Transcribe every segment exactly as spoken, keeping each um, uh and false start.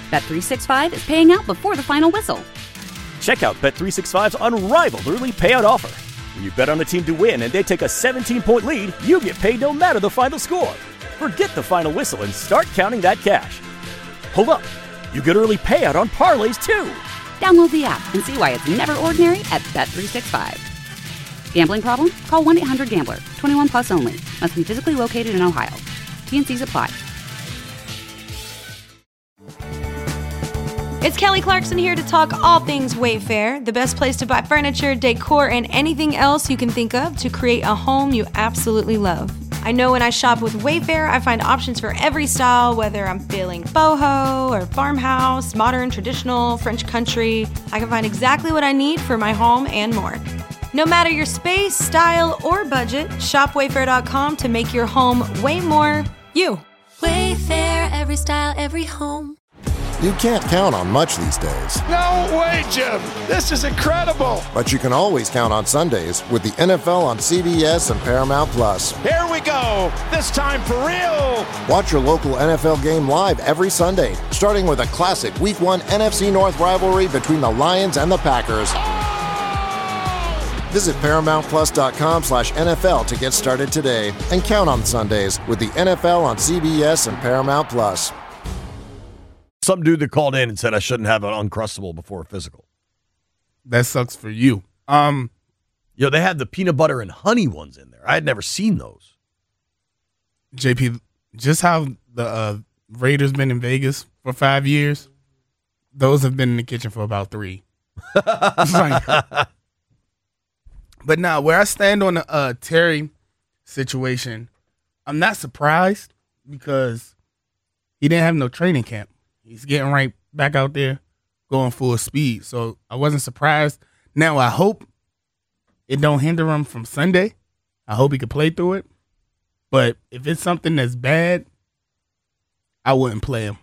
Bet three sixty-five is paying out before the final whistle. Check out Bet three sixty-five's unrivaled early payout offer. When you bet on a team to win and they take a seventeen-point lead, you get paid no matter the final score. Forget the final whistle and start counting that cash. Hold up. You get early payout on parlays, too. Download the app and see why it's never ordinary at Bet three sixty-five. Gambling problem? Call one eight hundred gambler. twenty-one plus only. Must be physically located in Ohio. T and Cs apply. It's Kelly Clarkson here to talk all things Wayfair, the best place to buy furniture, decor, and anything else you can think of to create a home you absolutely love. I know when I shop with Wayfair, I find options for every style, whether I'm feeling boho or farmhouse, modern, traditional, French country. I can find exactly what I need for my home and more. No matter your space, style, or budget, shop wayfair dot com to make your home way more you. Wayfair, every style, every home. You can't count on much these days. No way, Jim. This is incredible. But you can always count on Sundays with the N F L on C B S and Paramount Plus. Here we go. This time for real. Watch your local N F L game live every Sunday, starting with a classic Week one N F C North rivalry between the Lions and the Packers. Visit ParamountPlus.com slash NFL to get started today and count on Sundays with the N F L on C B S and Paramount Plus. Some dude that called in and said I shouldn't have an Uncrustable before a physical. That sucks for you. Um, Yo, they had the peanut butter and honey ones in there. I had never seen those. J P, just how the uh, Raiders been in Vegas for five years, those have been in the kitchen for about three. Like, but now, where I stand on the uh, Terry situation, I'm not surprised because he didn't have no training camp. He's getting right back out there, going full speed. So I wasn't surprised. Now I hope it don't hinder him from Sunday. I hope he could play through it. But if it's something that's bad, I wouldn't play him.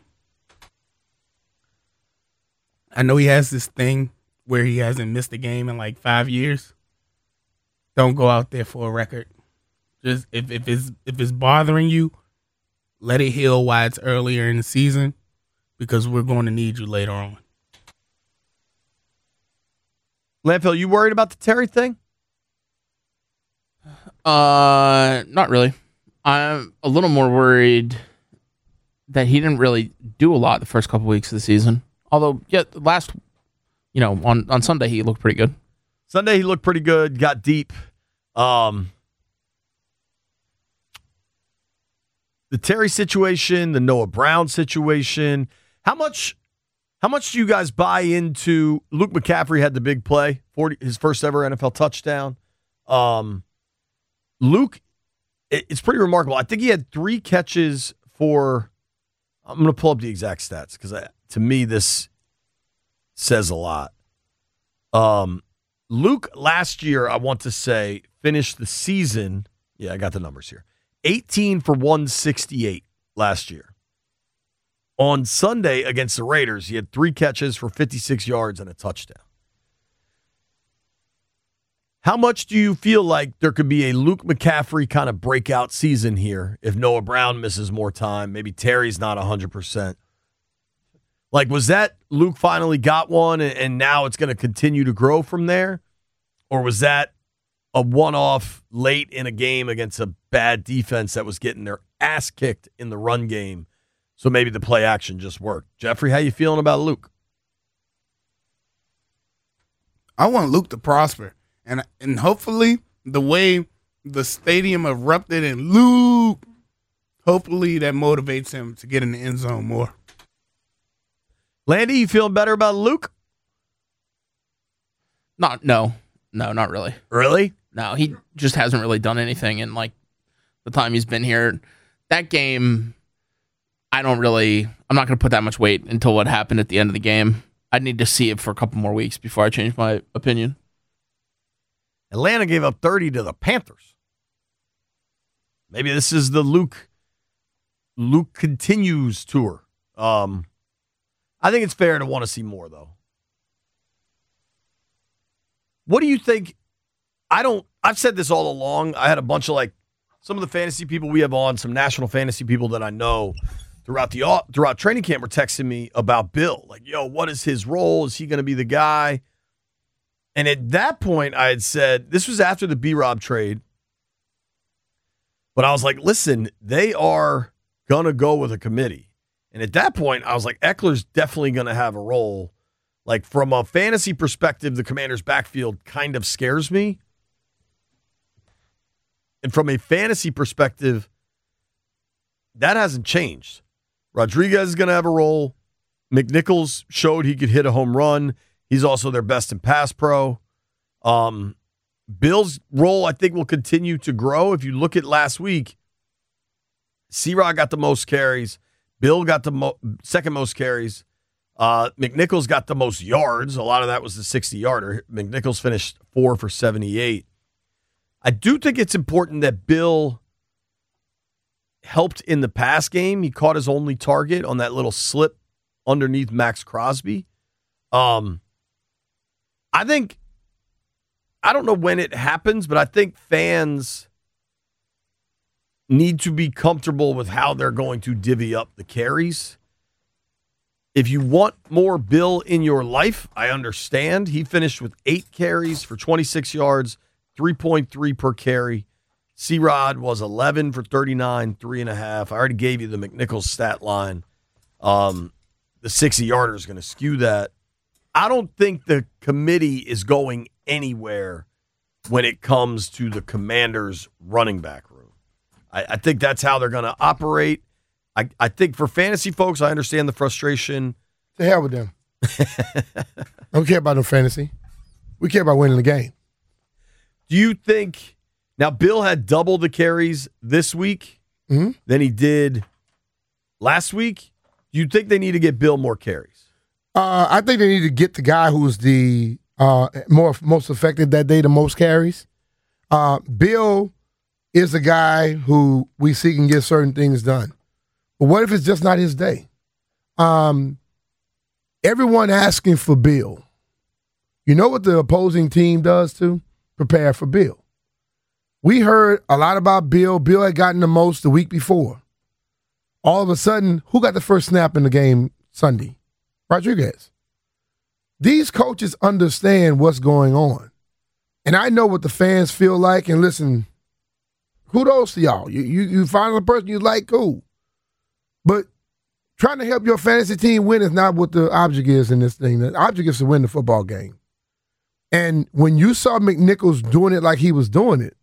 I know he has this thing where he hasn't missed a game in like five years. Don't go out there for a record. Just if, if it's if it's bothering you, let it heal while it's earlier in the season, because we're going to need you later on. Landfill, you worried about the Terry thing? Uh, not really. I'm a little more worried that he didn't really do a lot the first couple weeks of the season. Although, yeah, last, you know, on, on Sunday he looked pretty good. Sunday he looked pretty good, got deep. Um, the Terry situation, the Noah Brown situation. How much how much do you guys buy into Luke McCaffrey had the big play, forty his first ever N F L touchdown. Um, Luke, it, it's pretty remarkable. I think he had three catches for, I'm going to pull up the exact stats because to me this says a lot. Um, Luke last year, I want to say, finished the season, yeah, I got the numbers here, eighteen for one sixty-eight last year. On Sunday against the Raiders, he had three catches for fifty-six yards and a touchdown. How much do you feel like there could be a Luke McCaffrey kind of breakout season here if Noah Brown misses more time? Maybe Terry's not one hundred percent. Like, was that Luke finally got one and, and now it's going to continue to grow from there? Or was that a one-off late in a game against a bad defense that was getting their ass kicked in the run game? So maybe the play action just worked. Jeffrey, how you feeling about Luke? I want Luke to prosper. And and hopefully the way the stadium erupted in Luke, hopefully that motivates him to get in the end zone more. Landy, you feeling better about Luke? Not, no. No, not really. Really? No, he just hasn't really done anything in like the time he's been here. That game, I don't really, I'm not going to put that much weight until what happened at the end of the game. I'd need to see it for a couple more weeks before I change my opinion. Atlanta gave up thirty to the Panthers. Maybe this is the Luke Luke continues tour. Um, I think it's fair to want to see more, though. What do you think? I don't, I've said this all along. I had a bunch of like some of the fantasy people we have on, some national fantasy people that I know throughout the throughout training camp were texting me about Bill. Like, yo, what is his role? Is he going to be the guy? And at that point, I had said, this was after the B-Rob trade, but I was like, listen, they are going to go with a committee. And at that point, I was like, Eckler's definitely going to have a role. Like, from a fantasy perspective, the Commanders' backfield kind of scares me. And from a fantasy perspective, that hasn't changed. Rodriguez is going to have a role. McNichols showed he could hit a home run. He's also their best in pass pro. Um, Bill's role, I think, will continue to grow. If you look at last week, C-Rod got the most carries. Bill got the mo- second most carries. Uh, McNichols got the most yards. A lot of that was the sixty-yarder. McNichols finished four for seventy-eight. I do think it's important that Bill helped in the pass game. He caught his only target on that little slip underneath Max Crosby. Um, I think, I don't know when it happens, but I think fans need to be comfortable with how they're going to divvy up the carries. If you want more Bill in your life, I understand. He finished with eight carries for twenty-six yards, three point three per carry. C-Rod was eleven for thirty-nine, three and a half. I already gave you the McNichols stat line. Um, the sixty-yarder is going to skew that. I don't think the committee is going anywhere when it comes to the Commanders' running back room. I, I think that's how they're going to operate. I, I think for fantasy folks, I understand the frustration. To hell with them. I don't care about no fantasy. We care about winning the game. Do you think, now Bill had double the carries this week mm-hmm. than he did last week. Do you think they need to get Bill more carries? Uh, I think they need to get the guy who's the uh, more most effective that day, the most carries. Uh, Bill is a guy who we see can get certain things done. But what if it's just not his day? Um, everyone asking for Bill. You know what the opposing team does too? Prepare for Bill. We heard a lot about Bill. Bill had gotten the most the week before. All of a sudden, who got the first snap in the game Sunday? Rodriguez. These coaches understand what's going on. And I know what the fans feel like. And listen, kudos to y'all. You, you, you find a person you like, cool. But trying to help your fantasy team win is not what the object is in this thing. The object is to win the football game. And when you saw McNichols doing it like he was doing it,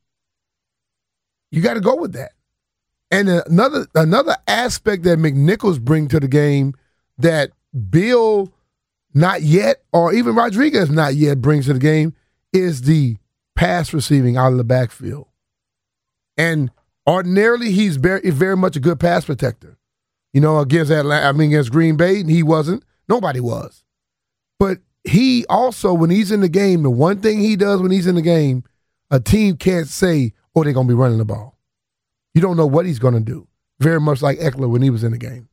you got to go with that. And another another aspect that McNichols bring to the game that Bill not yet, or even Rodriguez not yet brings to the game, is the pass receiving out of the backfield. And ordinarily, he's very, very much a good pass protector. You know, against Atlanta, I mean, against Green Bay, he wasn't. Nobody was. But he also, when he's in the game, the one thing he does when he's in the game, a team can't say, oh, they're going to be running the ball. You don't know what he's going to do. Very much like Eckler when he was in the game.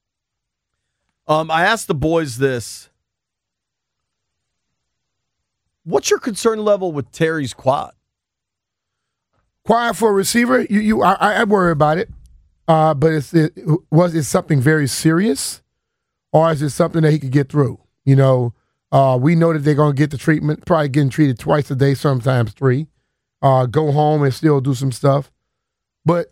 Um, I asked the boys this. What's your concern level with Terry's quad? Quad for a receiver? You, you, I, I worry about it. Uh, but it's, it, was it something very serious, or is it something that he could get through? You know, uh, we know that they're going to get the treatment, probably getting treated twice a day, sometimes three. Uh, go home and still do some stuff. But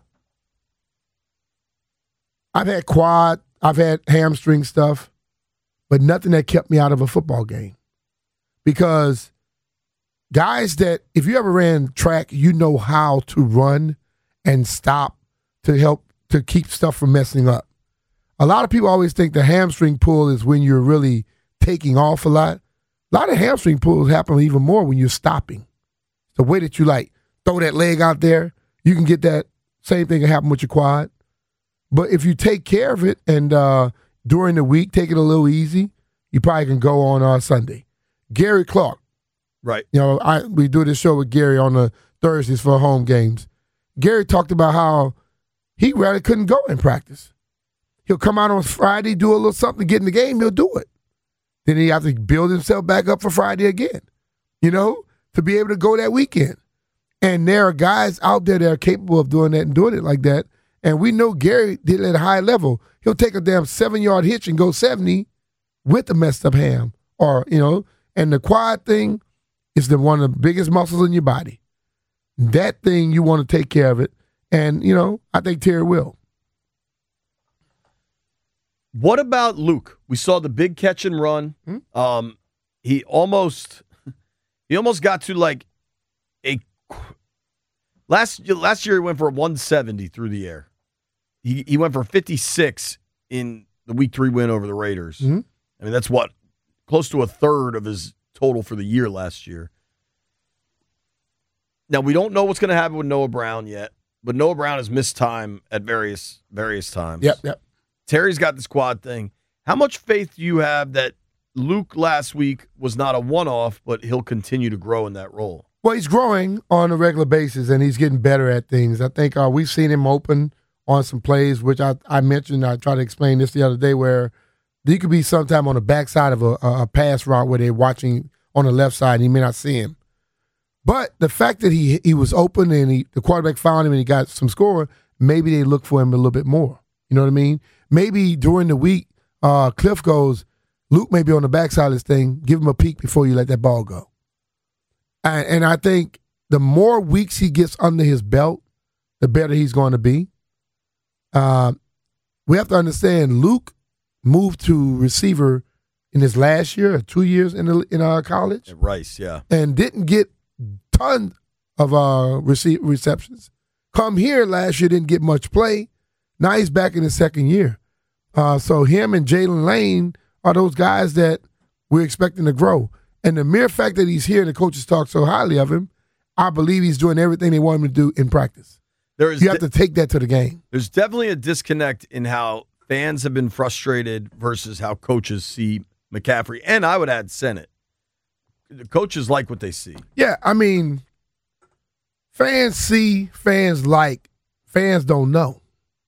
I've had quad, I've had hamstring stuff, but nothing that kept me out of a football game. Because guys that, if you ever ran track, you know how to run and stop to help to keep stuff from messing up. A lot of people always think the hamstring pull is when you're really taking off a lot. A lot of hamstring pulls happen even more when you're stopping. The way that you like throw that leg out there, you can get that same thing can happen with your quad. But if you take care of it and uh, during the week, take it a little easy, you probably can go on uh, Sunday. Gary Clark. Right. You know, I we do this show with Gary on the Thursdays for home games. Gary talked about how he really couldn't go in practice. He'll come out on Friday, do a little something to get in the game, he'll do it. Then he have to build himself back up for Friday again, you know, to be able to go that weekend. And there are guys out there that are capable of doing that and doing it like that. And we know Gary did it at a high level. He'll take a damn seven-yard hitch and go seventy with a messed up ham. Or, you know, and the quad thing is the one of the biggest muscles in your body. That thing, you want to take care of it. And, you know, I think Terry will. What about Luke? We saw the big catch and run. Mm-hmm. Um, he almost he almost got to like a last last year he went for one seventy through the air. He he went for fifty-six in the week three win over the Raiders. Mm-hmm. I mean, that's what close to a third of his total for the year last year. Now we don't know what's going to happen with Noah Brown yet, but Noah Brown has missed time at various various times. Yep, yep. Terry's got the squad thing. How much faith do you have that Luke last week was not a one-off, but he'll continue to grow in that role? Well, he's growing on a regular basis, and he's getting better at things. I think uh, we've seen him open on some plays, which I, I mentioned. I tried to explain this the other day, where he could be sometime on the backside of a, a pass route where they're watching on the left side, and he may not see him. But the fact that he he was open and he, the quarterback found him and he got some score, maybe they look for him a little bit more. You know what I mean? Maybe during the week, uh, Cliff goes, Luke may be on the backside of this thing. Give him a peek before you let that ball go. And, and I think the more weeks he gets under his belt, the better he's going to be. Uh, we have to understand Luke moved to receiver in his last year, or two years in the, in uh, college. At Rice, yeah. And didn't get ton of uh, rece- receptions. Come here last year, didn't get much play. Now he's back in his second year. Uh, so him and Jalen Lane are those guys that we're expecting to grow. And the mere fact that he's here and the coaches talk so highly of him, I believe he's doing everything they want him to do in practice. There is you have de- to take that to the game. There's definitely a disconnect in how fans have been frustrated versus how coaches see McCaffrey. And I would add Sennett. The coaches like what they see. Yeah, I mean, fans see, fans like, fans don't know.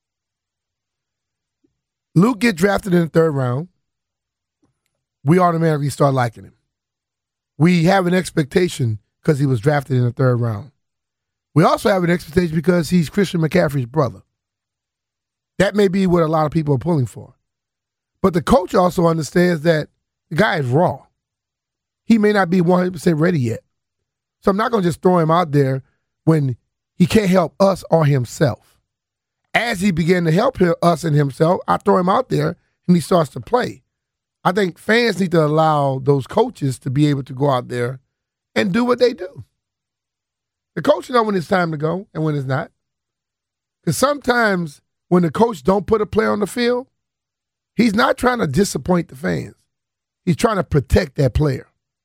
Luke get drafted in the third round. We automatically start liking him. We have an expectation because he was drafted in the third round. We also have an expectation because he's Christian McCaffrey's brother. That may be what a lot of people are pulling for. But the coach also understands that the guy is raw. He may not be one hundred percent ready yet. So I'm not going to just throw him out there when he can't help us or himself. As he began to help him, us and himself, I throw him out there and he starts to play. I think fans need to allow those coaches to be able to go out there and do what they do. The coach knows when it's time to go and when it's not. Because sometimes when the coach don't put a player on the field, he's not trying to disappoint the fans. He's trying to protect that player.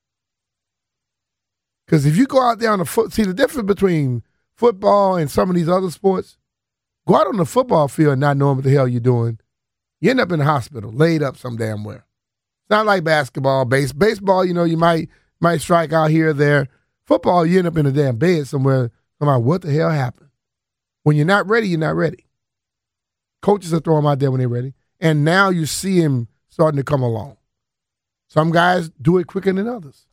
Because if you go out there on the foot, see the difference between football and some of these other sports, go out on the football field and not knowing what the hell you're doing, you end up in the hospital, laid up some damn where. It's not like basketball, base baseball, you know, you might might strike out here or there. Football, you end up in a damn bed somewhere, no matter what the hell happened. When you're not ready, you're not ready. Coaches are throwing him out there when they're ready. And now you see him starting to come along. Some guys do it quicker than others.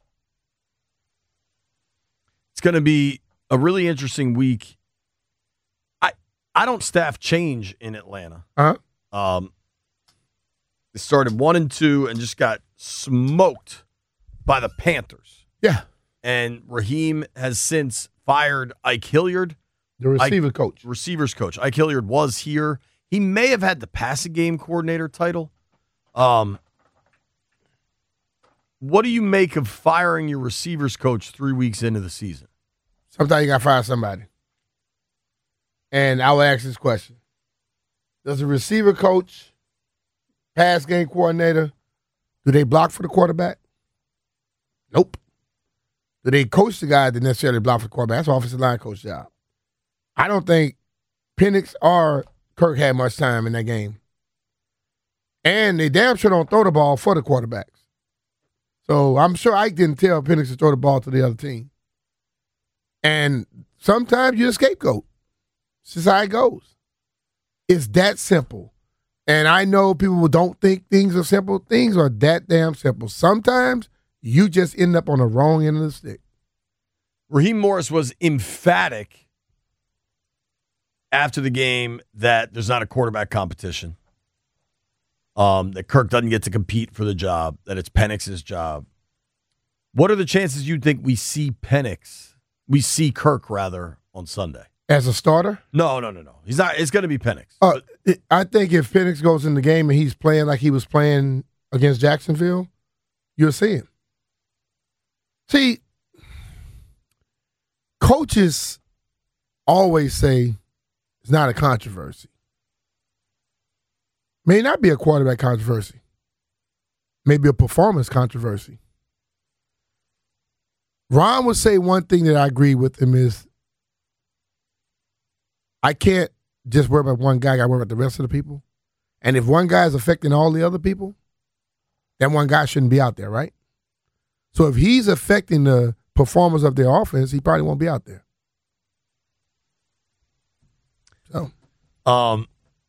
It's going to be a really interesting week. I I don't staff change in Atlanta. Uh-huh. Um, they started one and two and just got smoked by the Panthers. Yeah. And Raheem has since fired Ike Hilliard. The receiver Ike, coach. Receivers coach. Ike Hilliard was here. He may have had the passing game coordinator title. Um, what do you make of firing your receivers coach three weeks into the season? Sometimes you got to fire somebody. And I will ask this question. Does a receiver coach, pass game coordinator, do they block for the quarterback? Nope. Do they coach the guy that necessarily block for the quarterback? That's an offensive line coach job. I don't think Penix or Kirk had much time in that game. And they damn sure don't throw the ball for the quarterbacks. So I'm sure Ike didn't tell Penix to throw the ball to the other team. And sometimes you're a scapegoat. It's just how it goes. It's that simple. And I know people don't think things are simple. Things are that damn simple. Sometimes you just end up on the wrong end of the stick. Raheem Morris was emphatic after the game that there's not a quarterback competition, um, that Kirk doesn't get to compete for the job, that it's Penix's job. What are the chances you think we see Penix, we see Kirk rather, on Sunday? As a starter? No, no, no, no. He's not. It's going to be Penix. Uh, I think if Penix goes in the game and he's playing like he was playing against Jacksonville, you'll see him. See, coaches always say it's not a controversy. May not be a quarterback controversy. Maybe a performance controversy. Ron would say one thing that I agree with him is I can't just worry about one guy, I got to worry about the rest of the people. And if one guy is affecting all the other people, then one guy shouldn't be out there, right? So if he's affecting the performance of their offense, he probably won't be out there. So, um,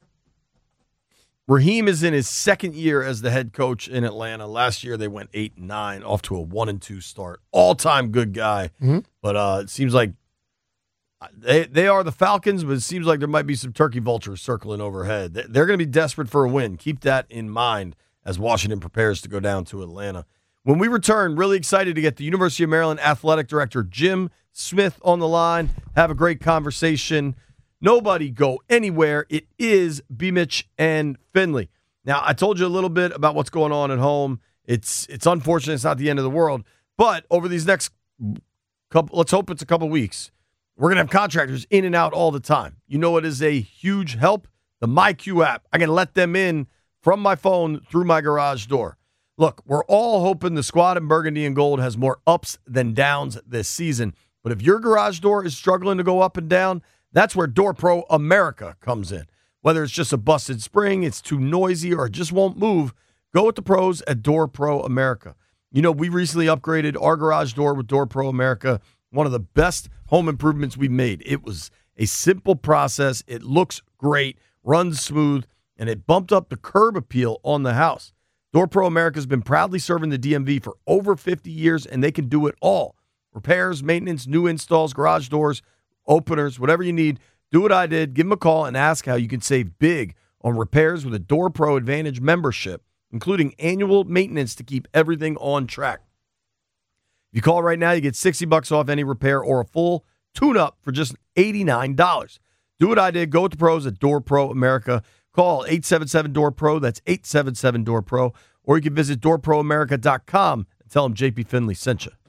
Raheem is in his second year as the head coach in Atlanta. Last year they went eight and nine, off to a one and two start. All time good guy, mm-hmm. but uh, it seems like they they are the Falcons. But it seems like there might be some turkey vultures circling overhead. They're going to be desperate for a win. Keep that in mind as Washington prepares to go down to Atlanta. When we return, really excited to get the University of Maryland Athletic Director Jim Smith on the line. Have a great conversation. Nobody go anywhere. It is B-Mitch and Finley. Now, I told you a little bit about what's going on at home. It's it's unfortunate. It's not the end of the world. But over these next couple, let's hope it's a couple weeks, we're going to have contractors in and out all the time. You know what is a huge help? The MyQ app. I can let them in from my phone through my garage door. Look, we're all hoping the squad in Burgundy and Gold has more ups than downs this season. But if your garage door is struggling to go up and down, that's where Door Pro America comes in. Whether it's just a busted spring, it's too noisy, or it just won't move, go with the pros at Door Pro America. You know, we recently upgraded our garage door with Door Pro America, one of the best home improvements we've made. It was a simple process. It looks great, runs smooth, and it bumped up the curb appeal on the house. Door Pro America has been proudly serving the D M V for over fifty years, and they can do it all. Repairs, maintenance, new installs, garage doors, openers, whatever you need. Do what I did. Give them a call and ask how you can save big on repairs with a Door Pro Advantage membership, including annual maintenance to keep everything on track. If you call right now, you get sixty bucks off any repair or a full tune-up for just eighty-nine dollars. Do what I did. Go with the pros at Door Pro America. Call eight seven seven, D O O R P R O. That's eight seven seven, D O O R P R O. Or you can visit door pro america dot com and tell them J P Finley sent you.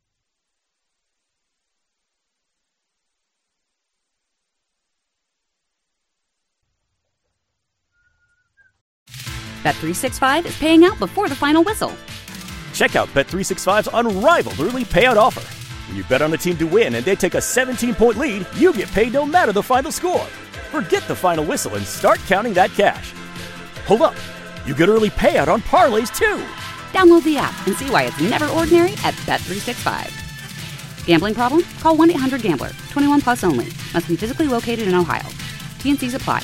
Bet three sixty-five is paying out before the final whistle. Check out Bet three sixty-five's unrivaled early payout offer. When you bet on a team to win and they take a seventeen-point lead, you get paid no matter the final score. Forget the final whistle and start counting that cash. Hold up. You get early payout on parlays, too. Download the app and see why it's never ordinary at Bet three sixty-five. Gambling problem? Call one eight hundred gambler. twenty-one plus only. Must be physically located in Ohio. T and C's apply.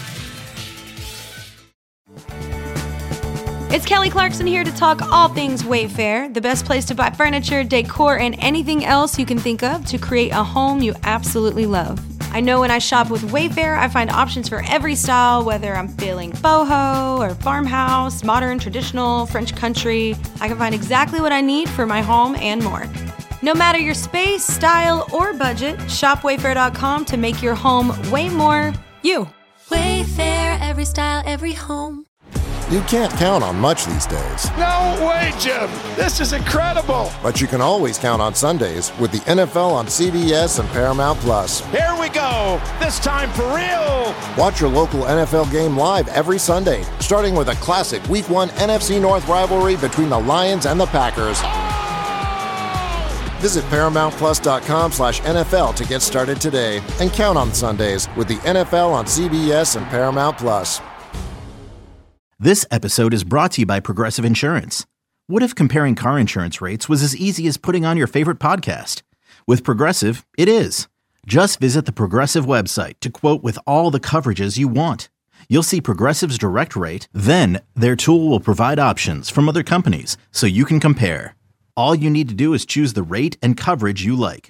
It's Kelly Clarkson here to talk all things Wayfair, the best place to buy furniture, decor, and anything else you can think of to create a home you absolutely love. I know when I shop with Wayfair, I find options for every style, whether I'm feeling boho or farmhouse, modern, traditional, French country. I can find exactly what I need for my home and more. No matter your space, style, or budget, shop wayfair dot com to make your home way more you. Wayfair, every style, every home. You can't count on much these days. No way, Jim. This is incredible. But you can always count on Sundays with the N F L on C B S and Paramount Plus. Here we go. This time for real. Watch your local N F L game live every Sunday, starting with a classic Week one N F C North rivalry between the Lions and the Packers. Oh! Visit paramount plus dot com slash N F L to get started today and count on Sundays with the N F L on C B S and Paramount Plus. This episode is brought to you by Progressive Insurance. What if comparing car insurance rates was as easy as putting on your favorite podcast? With Progressive, it is. Just visit the Progressive website to quote with all the coverages you want. You'll see Progressive's direct rate, then their tool will provide options from other companies so you can compare. All you need to do is choose the rate and coverage you like.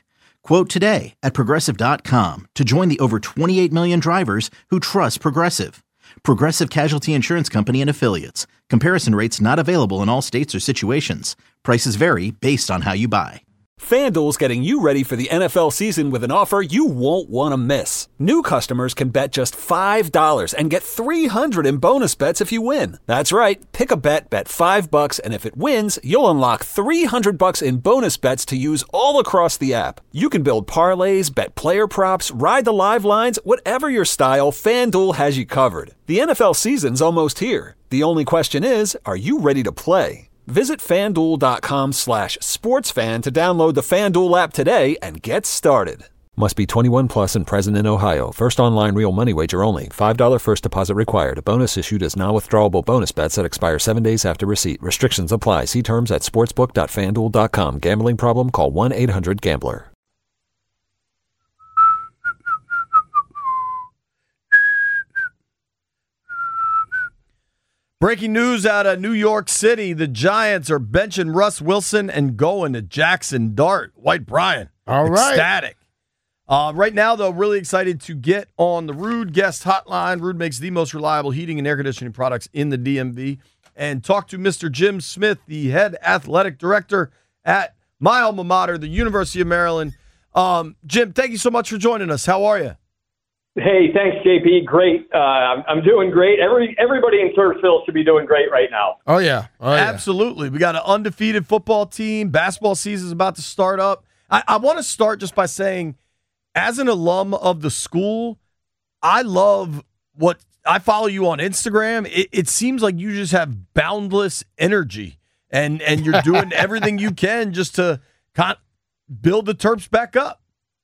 Quote today at Progressive dot com to join the over twenty-eight million drivers who trust Progressive. Progressive Casualty Insurance Company and Affiliates. Comparison rates not available in all states or situations. Prices vary based on how you buy. FanDuel's getting you ready for the N F L season with an offer you won't want to miss. New customers can bet just five dollars and get three hundred dollars in bonus bets if you win. That's right. Pick a bet, bet five bucks, and if it wins, you'll unlock three hundred bucks in bonus bets to use all across the app. You can build parlays, bet player props, ride the live lines, whatever your style, FanDuel has you covered. The N F L season's almost here. The only question is, are you ready to play? Visit FanDuel.com slash sportsfan to download the FanDuel app today and get started. Must be twenty-one plus and present in Ohio. First online real money wager only. five dollars first deposit required. A bonus issued as non-withdrawable bonus bets that expire seven days after receipt. Restrictions apply. See terms at sportsbook dot fan duel dot com. Gambling problem? Call one eight hundred gambler. Breaking news out of New York City. The Giants are benching Russ Wilson and going to Jackson Dart. White Brian. All right. Ecstatic. Uh, right now, though, really excited to get on the Ruud guest hotline. Ruud makes the most reliable heating and air conditioning products in the D M V. And talk to Mister Jim Smith, the head athletic director at my alma mater, the University of Maryland. Um, Jim, thank you so much for joining us. How are you? Hey, thanks, J P. Great. Uh, I'm, I'm doing great. Every Everybody in Turfville should be doing great right now. Oh, yeah. Oh, yeah. Absolutely. We got an undefeated football team. Basketball season is about to start up. I, I want to start just by saying, as an alum of the school, I love what I follow you on Instagram. It, it seems like you just have boundless energy, and, and you're doing everything you can just to con- build the Terps back up.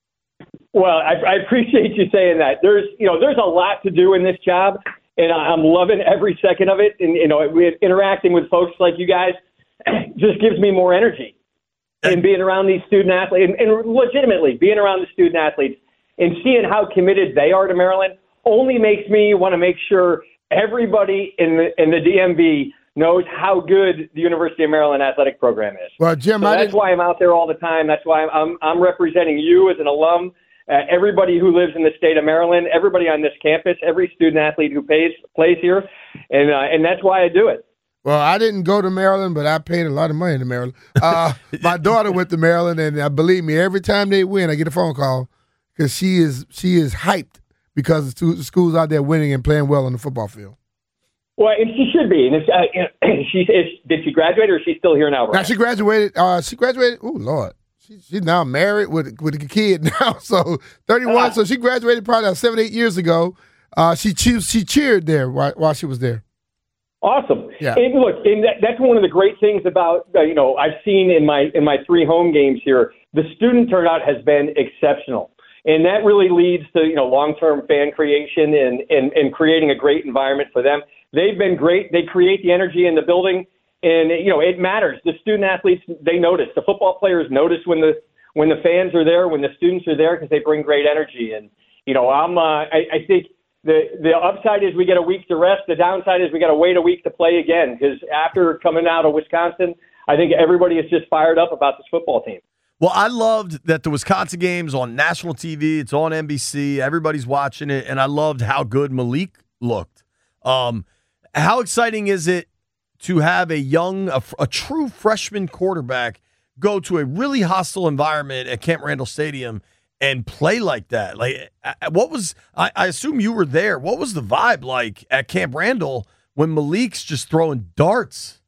Well, I, I appreciate you saying that. There's, you know, there's a lot to do in this job, and I'm loving every second of it. And, you know, interacting with folks like you guys just gives me more energy. And being around these student athletes, and, and legitimately being around the student athletes and seeing how committed they are to Maryland only makes me want to make sure everybody in the in the D M V knows how good the University of Maryland athletic program is. Well, Jim, so I that's didn't... why I'm out there all the time. That's why I'm I'm, I'm representing you as an alum. Uh, everybody who lives in the state of Maryland, everybody on this campus, every student athlete who pays, plays here, and uh, and that's why I do it. Well, I didn't go to Maryland, but I paid a lot of money to Maryland. Uh, my daughter went to Maryland, and uh, believe me, every time they win, I get a phone call because she is she is hyped because the school's out there winning and playing well on the football field. Well, and she should be. And if, uh, you know, she is, did she graduate, or is she still here now? Right? Now she graduated. Uh, she graduated. Oh Lord. She, she's now married with with a kid now, so thirty-one. Uh, so she graduated probably seven, eight years ago. Uh, she she, she cheered there while, while she was there. Awesome. Yeah. And look, and that, that's one of the great things about uh, you know I've seen in my in my three home games here. The student turnout has been exceptional, and that really leads to you know long-term fan creation and and and creating a great environment for them. They've been great. They create the energy in the building. And, you know, it matters. The student athletes, they notice. The football players notice when the when the fans are there, when the students are there, because they bring great energy. And, you know, I'm uh, I, I think the the upside is we get a week to rest. The downside is we got to wait a week to play again, because after coming out of Wisconsin, I think everybody is just fired up about this football team. Well, I loved that the Wisconsin game's on national T V. It's on N B C. Everybody's watching it. And I loved how good Malik looked. Um, how exciting is it to have a young, a, a true freshman quarterback go to a really hostile environment at Camp Randall Stadium and play like that? Like, what was, I, I assume you were there. What was the vibe like at Camp Randall when Malik's just throwing darts?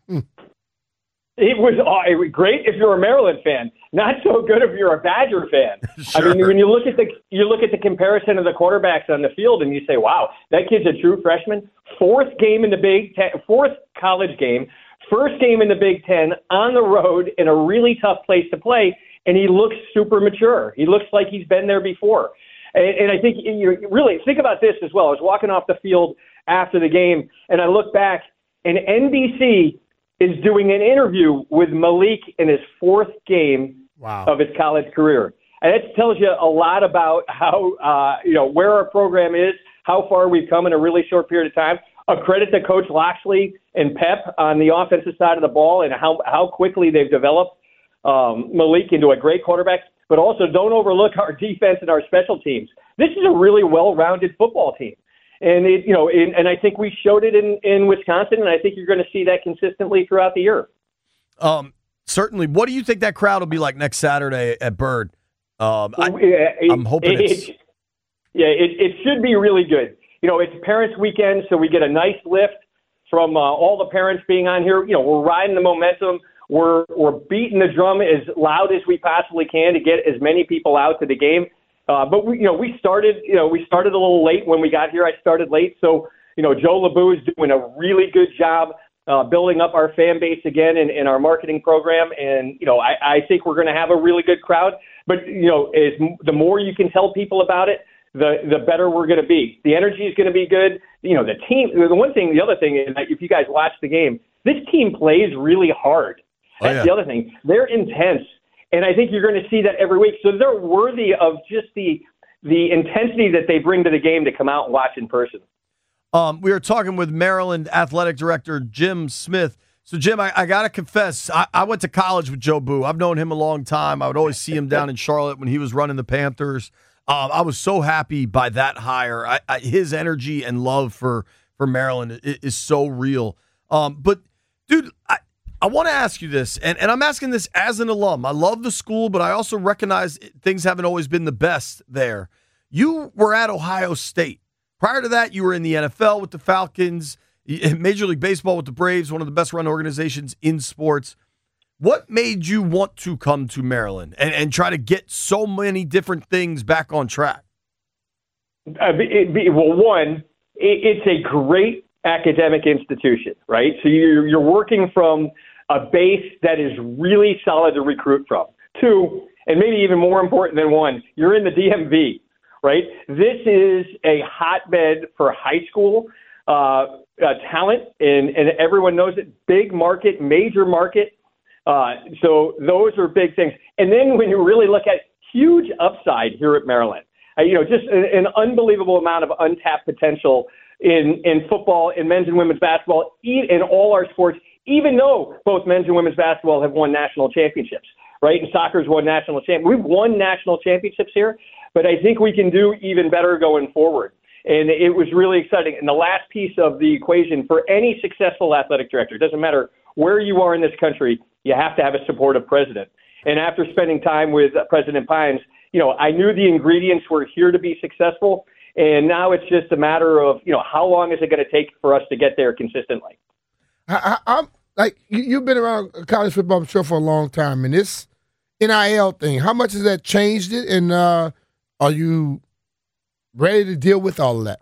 It was, uh, it was great if you're a Maryland fan. Not so good if you're a Badger fan. Sure. I mean, when you look at the you look at the comparison of the quarterbacks on the field, and you say, "Wow, that kid's a true freshman." Fourth game in the Big Ten, fourth college game, first game in the Big Ten on the road in a really tough place to play, and he looks super mature. He looks like he's been there before. And, and I think you really think about this as well. I was walking off the field after the game, and I look back, and N B C is doing an interview with Malik in his fourth game wow. of his college career. And that tells you a lot about how, uh, you know, where our program is, how far we've come in a really short period of time. A credit to Coach Loxley and Pep on the offensive side of the ball and how, how quickly they've developed um, Malik into a great quarterback. but also don't overlook our defense and our special teams. This is a really well-rounded football team. And, it, you know, in, and I think we showed it in, in Wisconsin, and I think you're going to see that consistently throughout the year. Um, certainly. What do you think that crowd will be like next Saturday at Byrd? Um, I, it, I'm hoping it, it's... It, yeah, it, it should be really good. You know, it's Parents' Weekend, so we get a nice lift from uh, all the parents being on here. You know, we're riding the momentum. We're we're beating the drum as loud as we possibly can to get as many people out to the game. Uh, but we, you know, we started, you know, we started a little late when we got here. I started late, so you know, Joe LeBou is doing a really good job uh, building up our fan base again in, in our marketing program. And you know, I, I think we're going to have a really good crowd. But you know, as the more you can tell people about it, the the better we're going to be. The energy is going to be good. You know, the team. The one thing, the other thing is that if you guys watch the game, this team plays really hard. That's oh, yeah. the other thing. They're intense. And I think you're going to see that every week. So they're worthy of just the the intensity that they bring to the game to come out and watch in person. Um, we were talking with Maryland Athletic Director Jim Smith. So, Jim, I, I got to confess, I, I went to college with Joe Boo. I've known him a long time. I would always see him down in Charlotte when he was running the Panthers. Um, I was so happy by that hire. I, I, his energy and love for, for Maryland is, is so real. Um, but, dude, I – I want to ask you this, and, and I'm asking this as an alum. I love the school, but I also recognize things haven't always been the best there. You were at Ohio State. Prior to that, you were in the N F L with the Falcons, Major League Baseball with the Braves, one of the best-run organizations in sports. What made you want to come to Maryland and, and try to get so many different things back on track? Uh, it, it, well, one, it, it's a great academic institution, right? So you're, you're working from a base that is really solid to recruit from. Two, and maybe even more important than one, you're in the D M V, right? This is a hotbed for high school uh, uh, talent, and, and everyone knows it. Big market, major market. Uh, so those are big things. And then when you really look at huge upside here at Maryland, uh, you know, just an, an unbelievable amount of untapped potential in, in football, in men's and women's basketball, in all our sports, even though both men's and women's basketball have won national championships, right? And soccer's won national championships. We've won national championships here, but I think we can do even better going forward. And it was really exciting. And the last piece of the equation for any successful athletic director, it doesn't matter where you are in this country, you have to have a supportive president. And after spending time with President Pines, you know, I knew the ingredients were here to be successful. And now it's just a matter of, you know, how long is it going to take for us to get there consistently? I, I, I'm like, you've been around college football, I'm sure, for a long time. And this N I L thing, how much has that changed it? And uh, are you ready to deal with all of that?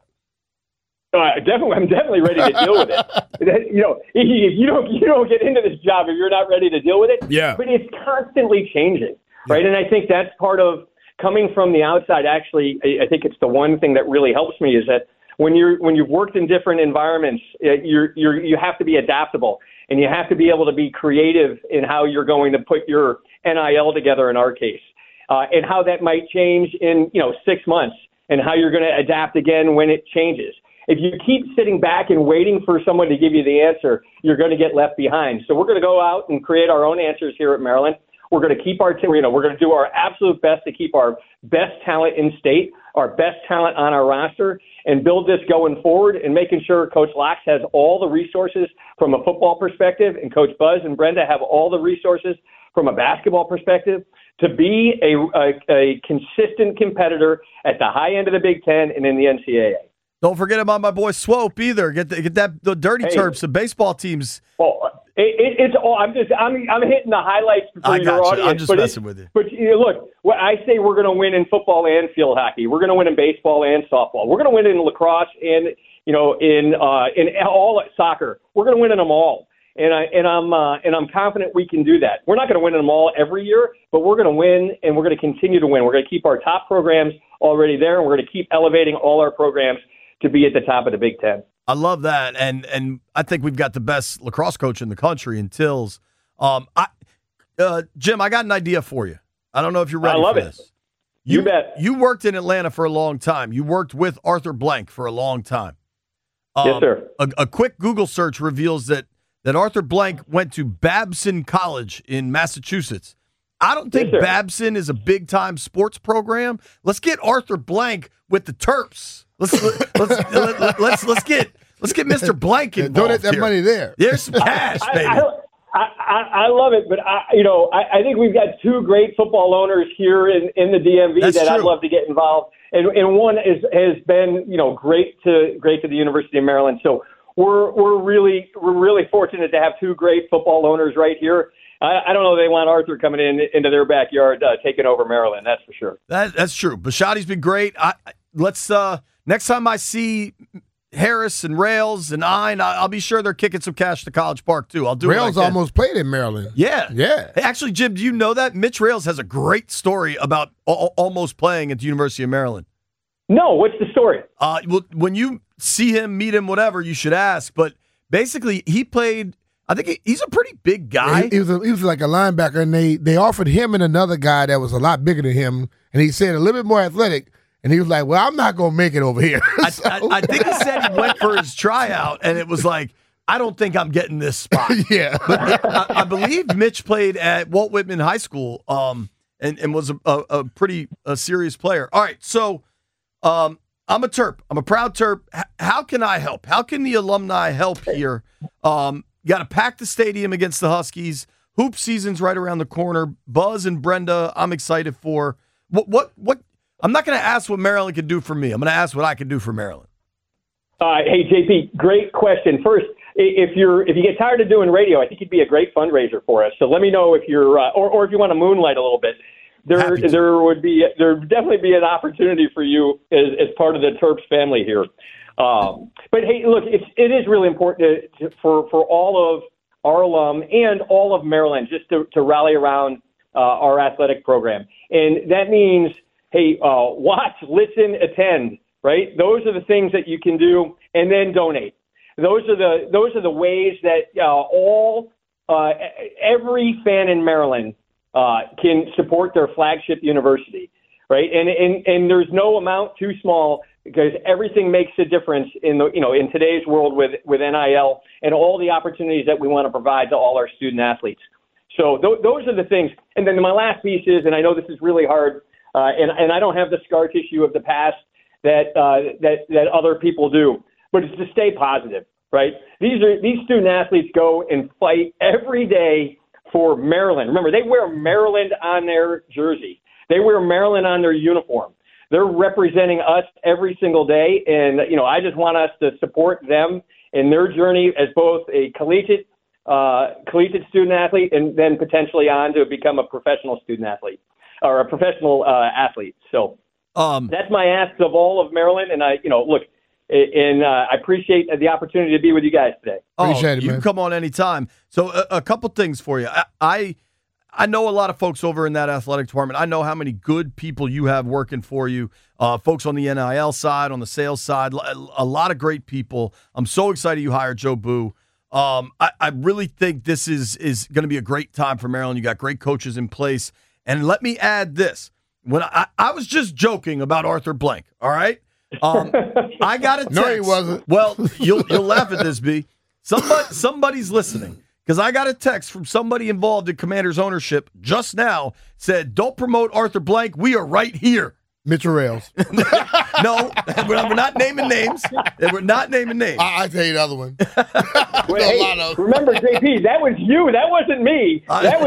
Uh, definitely, I'm definitely ready to deal with it. You know, if you don't, you don't get into this job if you're not ready to deal with it. Yeah. But it's constantly changing, right? Yeah. And I think that's part of coming from the outside. Actually, I think it's the one thing that really helps me is that when you're when you've worked in different environments, you're you're you have to be adaptable, and you have to be able to be creative in how you're going to put your N I L together. In our case, uh, and how that might change in you know six months, and how you're going to adapt again when it changes. If you keep sitting back and waiting for someone to give you the answer, you're going to get left behind. So we're going to go out and create our own answers here at Maryland. We're going to keep our, you know, we're going to do our absolute best to keep our best talent in state, our best talent on our roster, and build this going forward and making sure Coach Locks has all the resources from a football perspective and Coach Buzz and Brenda have all the resources from a basketball perspective to be a, a, a consistent competitor at the high end of the Big Ten and in the N C double A. Don't forget about my boy Swope either. Get the, get that the dirty hey. Terps, the baseball teams. Oh, it, it, it's all. I'm just. I'm. I'm hitting the highlights for I your got you. audience. I'm just but messing with you. But you know, look, what I say we're going to win in football and field hockey. We're going to win in baseball and softball. We're going to win in lacrosse and you know in uh, in all soccer. We're going to win in them all. And I and I'm uh, and I'm confident we can do that. We're not going to win in them all every year, but we're going to win, and we're going to continue to win. We're going to keep our top programs already there, and we're going to keep elevating all our programs to be at the top of the Big Ten. I love that, and and I think we've got the best lacrosse coach in the country in Tills. Um, I, uh, Jim, I got an idea for you. I don't know if you're ready I love for it. this. You, you bet. You worked in Atlanta for a long time. You worked with Arthur Blank for a long time. Um, yes, sir. A, a quick Google search reveals that that Arthur Blank went to Babson College in Massachusetts. I don't think Yes, sir. Babson is a big-time sports program. Let's get Arthur Blank with the Terps. Let's let's let, let, let's let's get let's get Mister Blank involved. Donate that here. money there. There's some cash, baby. I, I, I, I love it, but I, you know, I, I think we've got two great football owners here in, in the D M V That's that true. I'd love to get involved, and, and one is has been, you know, great to great to the University of Maryland. So we're we're really we're really fortunate to have two great football owners right here. I, I don't know if they want Arthur coming in into their backyard uh, taking over Maryland. That's for sure. That, that's true. Bashadi's been great. I, I- let's uh, next time I see Harris and Rails and Ein, I- I'll be sure they're kicking some cash to College Park too. I'll do Rails what I can. almost played in Maryland. Yeah, Yeah. Hey, actually, Jim, do you know that Mitch Rails has a great story about al- almost playing at the University of Maryland? No, what's the story? Uh, well, when you see him, meet him, whatever, you should ask. But basically, he played. I think he, he's a pretty big guy. He, he was a, he was like a linebacker, and they, they offered him and another guy that was a lot bigger than him, and he said a little bit more athletic, and he was like, well, I'm not going to make it over here. I, So- I, I think he said he went for his tryout, and it was like, I don't think I'm getting this spot. yeah. But I, I believe Mitch played at Walt Whitman High School um, and, and was a, a, a pretty a serious player. All right, so um, I'm a Terp. I'm a proud Terp. H- how can I help? How can the alumni help here? Um, you got to pack the stadium against the Huskies. Hoop season's right around the corner. Buzz and Brenda, I'm excited for. What? What? What? I'm not going to ask what Maryland can do for me. I'm going to ask what I can do for Maryland. Uh, hey, J P, great question. First, i- if you're if you get tired of doing radio, I think you'd be a great fundraiser for us. So let me know if you're uh, or or if you want to moonlight a little bit. There Happy to. there would be there would definitely be an opportunity for you as, as part of the Terps family here. Um, but hey, look, it's it is really important to, to, for for all of our alum and all of Maryland just to, to rally around uh, our athletic program, and that means hey, uh, watch, listen, attend. Right? Those are the things that you can do, and then donate. Those are the those are the ways that uh, all uh, every fan in Maryland uh, can support their flagship university. Right? And and and there's no amount too small because everything makes a difference in the you know in today's world with with N I L and all the opportunities that we want to provide to all our student athletes. So th- those are the things. And then my last piece is, and I know this is really hard, uh, and and I don't have the scar tissue of the past that uh, that that other people do, but it's to stay positive, right? These are these student athletes go and fight every day for Maryland. Remember, they wear Maryland on their jersey. They wear Maryland on their uniform. They're representing us every single day, and you know, I just want us to support them in their journey as both a collegiate uh, collegiate student athlete and then potentially on to become a professional student athlete or a professional uh, athlete. So. Um, That's my ask of all of Maryland, and I, you know, look, and uh, I appreciate the opportunity to be with you guys today. Oh, Appreciate it, you man. can come on anytime. So a, a couple things for you. I, I I know a lot of folks over in that athletic department. I know how many good people you have working for you. Uh, folks on the N I L side, on the sales side, a lot of great people. I'm so excited you hired Joe Boo. Um, I, I really think this is is going to be a great time for Maryland. You got great coaches in place. And let me add this. When I, I was just joking about Arthur Blank, all right? Um, I got a text. No, he wasn't. Well, you'll you'll laugh at this, B. Somebody somebody's listening because I got a text from somebody involved in Commanders ownership just now. Said, "Don't promote Arthur Blank. We are right here." Mitchell Rails. No, we're we're not naming names. We're not naming names. I, I tell you the other one. Well, a hey, lot of- remember, J P, that was you. That wasn't me.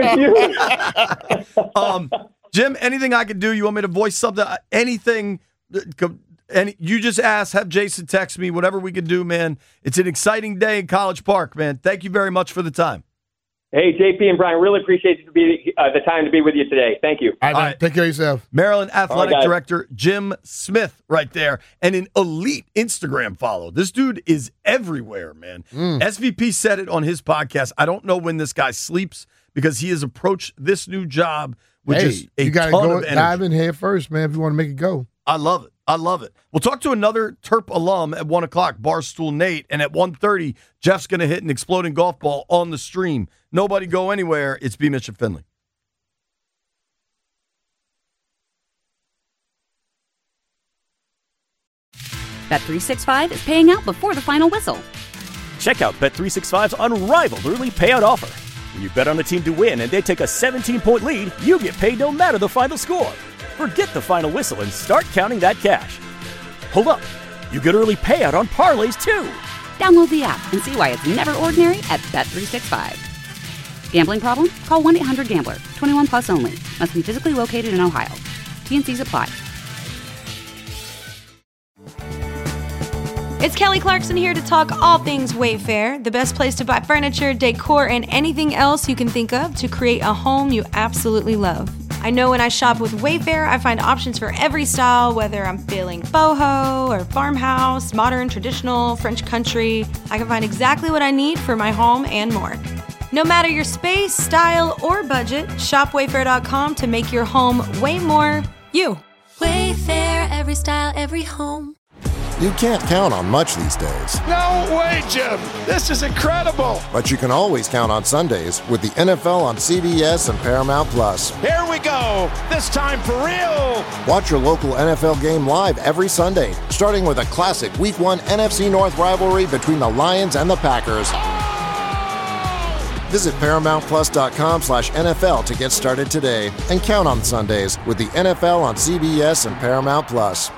That was you. um, Jim, anything I can do? You want me to voice something? Anything? Any? You just ask. Have Jason text me. Whatever we can do, man. It's an exciting day in College Park, man. Thank you very much for the time. Hey, J P and Brian, really appreciate you to be, uh, the time to be with you today. Thank you. All right, man. Take care of yourself. Maryland Athletic All right, guys. Director Jim Smith right there, and an elite Instagram follow. This dude is everywhere, man. Mm. S V P said it on his podcast. I don't know when this guy sleeps because he has approached this new job with Hey, just a you got to ton go of energy. dive in head first, man, if you want to make it go. I love it. I love it. We'll talk to another Terp alum at one o'clock, Barstool Nate. And at one thirty, Jeff's going to hit an exploding golf ball on the stream. Nobody go anywhere. It's B. Mitch and Finley. Bet three sixty-five is paying out before the final whistle. Check out Bet three sixty-five's unrivaled early payout offer. When you bet on a team to win and they take a seventeen-point lead, you get paid no matter the final score. Forget the final whistle and start counting that cash. Hold up. You get early payout on parlays, too. Download the app and see why it's never ordinary at Bet three sixty-five. Gambling problem? Call one eight hundred gambler. twenty-one plus only. Must be physically located in Ohio. T and Cs apply. It's Kelly Clarkson here to talk all things Wayfair, the best place to buy furniture, decor, and anything else you can think of to create a home you absolutely love. I know when I shop with Wayfair, I find options for every style, whether I'm feeling boho or farmhouse, modern, traditional, French country. I can find exactly what I need for my home and more. No matter your space, style, or budget, shop wayfair dot com to make your home way more you. Wayfair, every style, every home. You can't count on much these days. No way, Jim. This is incredible. But you can always count on Sundays with the N F L on C B S and Paramount Plus. Here we go. This time for real. Watch your local N F L game live every Sunday, starting with a classic Week one N F C North rivalry between the Lions and the Packers. Visit paramount plus dot com slash N F L to get started today and count on Sundays with the N F L on C B S and Paramount Plus.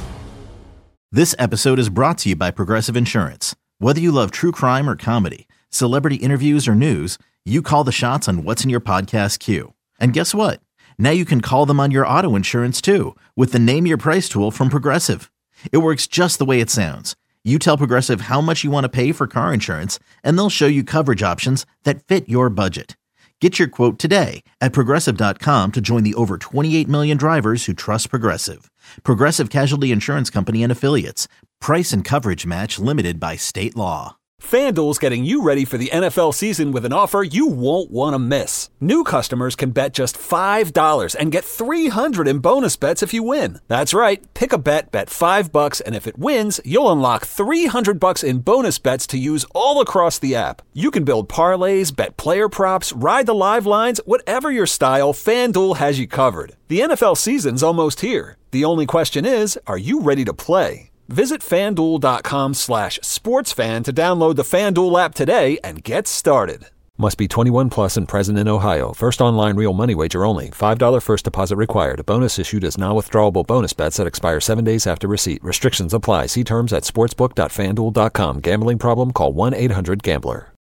This episode is brought to you by Progressive Insurance. Whether you love true crime or comedy, celebrity interviews or news, you call the shots on what's in your podcast queue. And guess what? Now you can call them on your auto insurance too with the Name Your Price tool from Progressive. It works just the way it sounds. You tell Progressive how much you want to pay for car insurance, and they'll show you coverage options that fit your budget. Get your quote today at progressive dot com to join the over twenty-eight million drivers who trust Progressive. Progressive Casualty Insurance Company and Affiliates. Price and coverage match limited by state law. FanDuel's getting you ready for the N F L season with an offer you won't want to miss. New customers can bet just five dollars and get three hundred dollars in bonus bets if you win. That's right. Pick a bet, bet five bucks, and if it wins, you'll unlock three hundred bucks in bonus bets to use all across the app. You can build parlays, bet player props, ride the live lines, whatever your style, FanDuel has you covered. The N F L season's almost here. The only question is, are you ready to play? Visit FanDuel.com slash sportsfan to download the FanDuel app today and get started. Must be twenty-one plus and present in Ohio. First online real money wager only. five dollars first deposit required. Bonus issued as non-withdrawable bonus bets that expire seven days after receipt. Restrictions apply. See terms at sportsbook dot fan duel dot com. Gambling problem? Call one eight hundred gambler.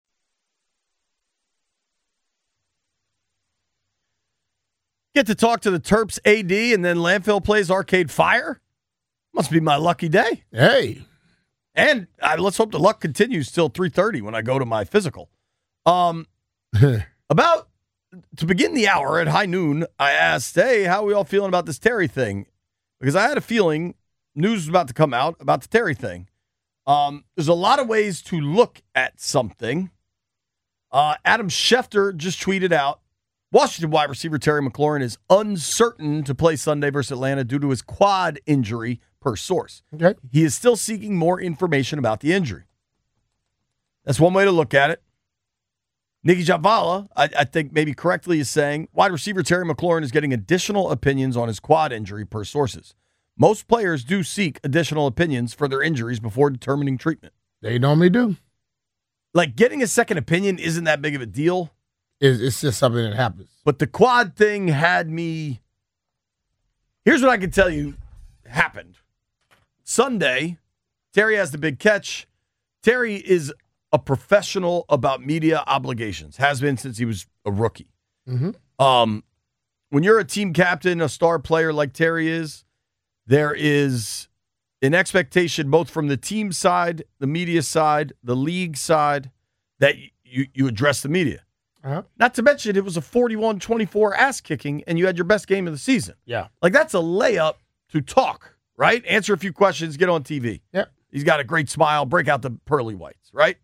Get to talk to the Terps A D and then Landfill plays Arcade Fire? Must be my lucky day. Hey. And uh, let's hope the luck continues till three thirty when I go to my physical. Um, about to begin the hour at high noon, I asked, hey, how are we all feeling about this Terry thing? Because I had a feeling news was about to come out about the Terry thing. Um, there's a lot of ways to look at something. Uh, Adam Schefter just tweeted out, Washington wide receiver Terry McLaurin is uncertain to play Sunday versus Atlanta due to his quad injury, per source. Okay. He is still seeking more information about the injury. That's one way to look at it. Nikki Javala, I, I think maybe correctly, is saying wide receiver Terry McLaurin is getting additional opinions on his quad injury per sources. Most players do seek additional opinions for their injuries before determining treatment. They normally do. Like, getting a second opinion isn't that big of a deal. It's, it's just something that happens. But the quad thing had me... Here's what I can tell you happened. Sunday, Terry has the big catch. Terry is a professional about media obligations. Has been since he was a rookie. Mm-hmm. Um, when you're a team captain, a star player like Terry is, there is an expectation both from the team side, the media side, the league side, that you, you address the media. Uh-huh. Not to mention, it was a forty-one twenty-four ass kicking, and you had your best game of the season. Yeah. Like, that's a layup to talk, right? Answer a few questions, get on T V. Yeah. He's got a great smile, break out the pearly whites, right?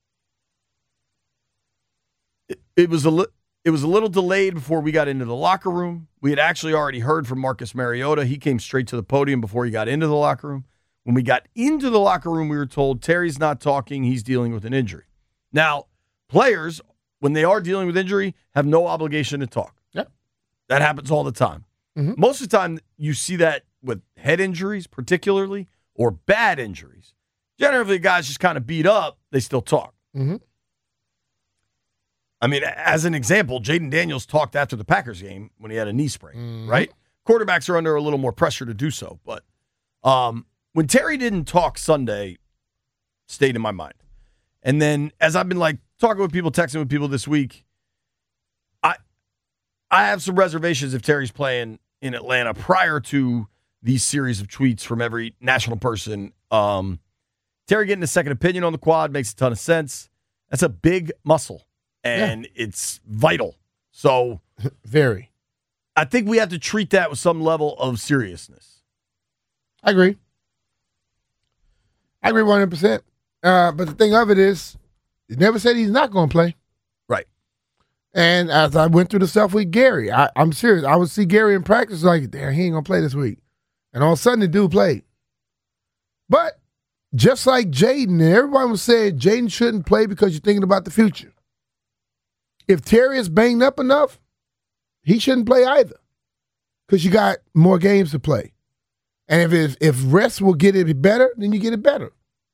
It, it was a li- it was a little delayed before we got into the locker room. We had actually already heard from Marcus Mariota. He came straight to the podium before he got into the locker room. When we got into the locker room, we were told Terry's not talking. He's dealing with an injury. Now, players, when they are dealing with injury, have no obligation to talk. Yep. That happens all the time. Mm-hmm. Most of the time, you see that with head injuries, particularly, or bad injuries. Generally, guys just kind of beat up. They still talk. Mm-hmm. I mean, as an example, Jaden Daniels talked after the Packers game when he had a knee sprain, Mhm. right? Quarterbacks are under a little more pressure to do so. But um, when Terry didn't talk Sunday, stayed in my mind. And then as I've been like talking with people, texting with people this week, I I have some reservations if Terry's playing in Atlanta prior to these series of tweets from every national person. Um, Terry getting a second opinion on the quad makes a ton of sense. That's a big muscle, and yeah. it's vital. So, very. I think we have to treat that with some level of seriousness. I agree. I agree one hundred percent. Uh, but the thing of it is, he never said he's not going to play. Right. And as I went through the stuff with Gary, I, I'm serious. I would see Gary in practice like, damn, he ain't going to play this week. And all of a sudden, the dude played. But just like Jaden, everyone was saying Jaden shouldn't play because you're thinking about the future. If Terry is banged up enough, he shouldn't play either because you got more games to play. And if it, if rest will get it better, then you get it better.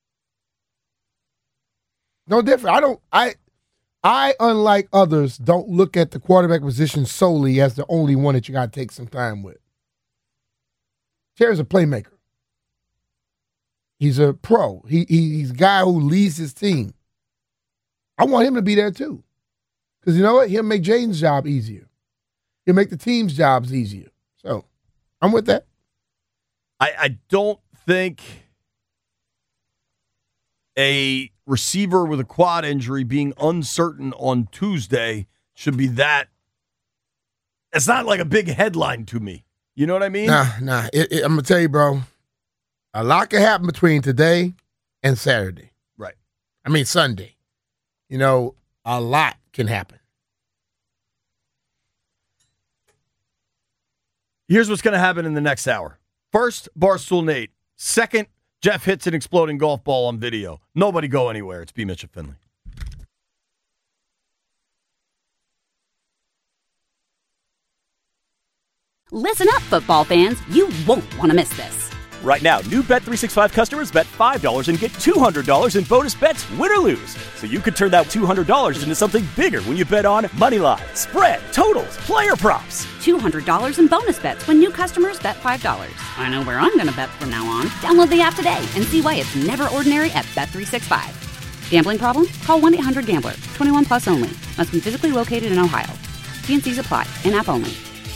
No different. I don't. I, I unlike others, don't look at the quarterback position solely as the only one that you got to take some time with. Terry's a playmaker. He's a pro. He, he he's a guy who leads his team. I want him to be there too, because you know what? He'll make Jaden's job easier. He'll make the team's jobs easier. So, I'm with that. I, I don't think a receiver with a quad injury being uncertain on Tuesday should be that. It's not like a big headline to me. You know what I mean? Nah, nah. It, it, I'm going to tell you, bro, a lot can happen between today and Saturday. Right. I mean, Sunday. You know, a lot can happen. Here's what's going to happen in the next hour. First, Barstool Nate. Second, Jeff hits an exploding golf ball on video. Nobody go anywhere. It's B. Mitchell Finley. Listen up, football fans. You won't want to miss this. Right now, new Bet three sixty-five customers bet five dollars and get two hundred dollars in bonus bets, win or lose. So you could turn that two hundred dollars into something bigger when you bet on moneyline, spread, totals, player props. two hundred dollars in bonus bets when new customers bet five dollars. I know where I'm going to bet from now on. Download the app today and see why it's never ordinary at Bet three sixty-five. Gambling problem? Call one eight hundred gambler. twenty-one plus only. Must be physically located in Ohio. T and C's apply. In-app only.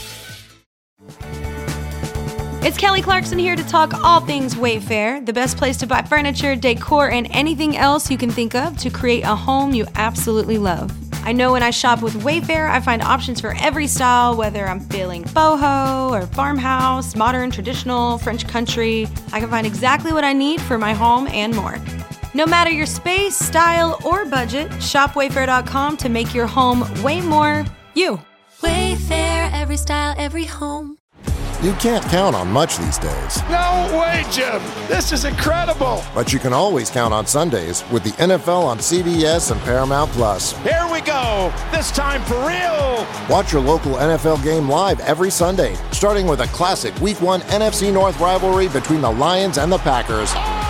It's Kelly Clarkson here to talk all things Wayfair, the best place to buy furniture, decor, and anything else you can think of to create a home you absolutely love. I know when I shop with Wayfair, I find options for every style, whether I'm feeling boho or farmhouse, modern, traditional, French country. I can find exactly what I need for my home and more. No matter your space, style, or budget, shop wayfair dot com to make your home way more you. Wayfair, every style, every home. You can't count on much these days. No way, Jim. This is incredible. But you can always count on Sundays with the N F L on C B S and Paramount Plus. Here we go. This time for real. Watch your local N F L game live every Sunday, starting with a classic Week one N F C North rivalry between the Lions and the Packers.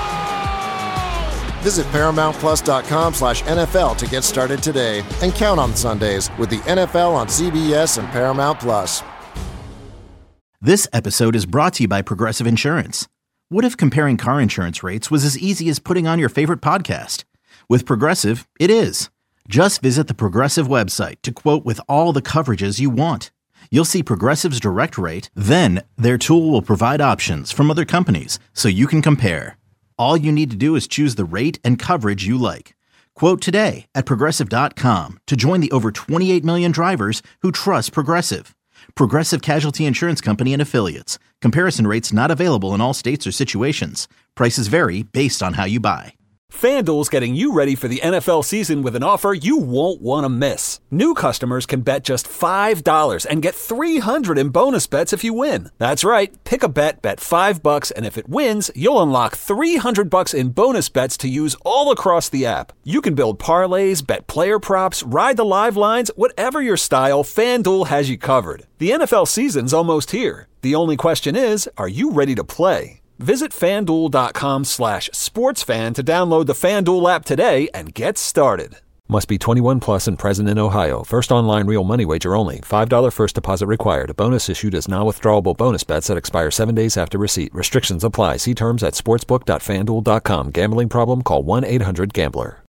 Visit paramount plus dot com slash N F L to get started today and count on Sundays with the N F L on C B S and Paramount Plus. This episode is brought to you by Progressive Insurance. What if comparing car insurance rates was as easy as putting on your favorite podcast? With Progressive, it is. Just visit the Progressive website to quote with all the coverages you want. You'll see Progressive's direct rate, then their tool will provide options from other companies so you can compare. All you need to do is choose the rate and coverage you like. Quote today at progressive dot com to join the over twenty-eight million drivers who trust Progressive. Progressive Casualty Insurance Company and Affiliates. Comparison rates not available in all states or situations. Prices vary based on how you buy. FanDuel's getting you ready for the N F L season with an offer you won't want to miss. New customers can bet just five dollars and get three hundred dollars in bonus bets if you win. That's right. Pick a bet, bet five bucks, and if it wins, you'll unlock three hundred bucks in bonus bets to use all across the app. You can build parlays, bet player props, ride the live lines, whatever your style, FanDuel has you covered. The N F L season's almost here. The only question is, are you ready to play? Visit FanDuel.com slash sportsfan to download the FanDuel app today and get started. Must be twenty-one plus and present in Ohio. First online real money wager only. five dollars first deposit required. Bonus issued as non-withdrawable bonus bets that expire seven days after receipt. Restrictions apply. See terms at sportsbook dot fanduel dot com. Gambling problem? Call one eight hundred gambler.